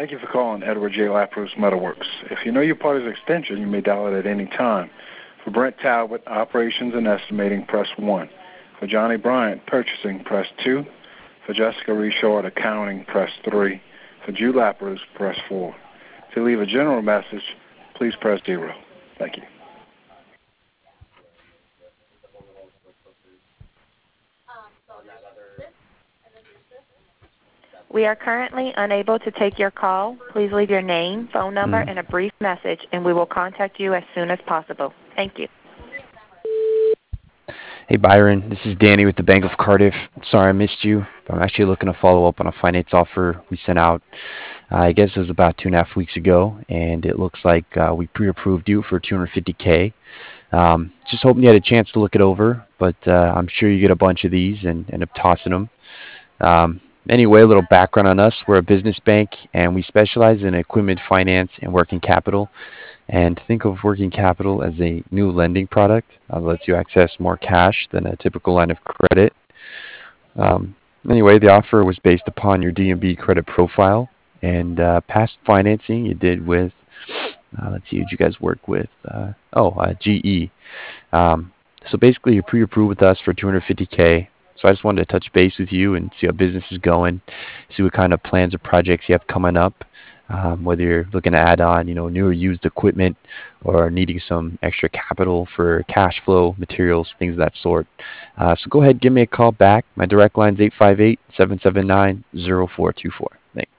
Thank you for calling Edward J. Lapros Metalworks. If you know your party's extension, you may dial it at any time. For Brent Talbot, Operations and Estimating, press 1. For Johnny Bryant, Purchasing, press 2. For Jessica Reshort, Accounting, press 3. For Jude Lapros, press 4. To leave a general message, please press 0. Thank you. We are currently unable to take your call. Please leave your name, phone number, and a brief message, and we will contact you as soon as possible. Thank you. Hey Byron, this is Danny with the Bank of Cardiff. Sorry I missed you, but I'm actually looking to follow up on a finance offer we sent out. I guess it was about 2.5 weeks ago, and it looks like we pre-approved you for $250K. Just hoping you had a chance to look it over, but I'm sure you get a bunch of these and end up tossing them. Anyway, a little background on us. We're a business bank, and we specialize in equipment finance and working capital. And think of working capital as a new lending product that lets you access more cash than a typical line of credit. Anyway, the offer was based upon your D&B credit profile and past financing you did with, let's see, who you guys work with? GE. So basically, you're pre-approved with us for $250K. So I just wanted to touch base with you and see how business is going, see what kind of plans or projects you have coming up, whether you're looking to add on, new or used equipment, or needing some extra capital for cash flow, materials, things of that sort. So go ahead, give me a call back. My direct line is 858-779-0424.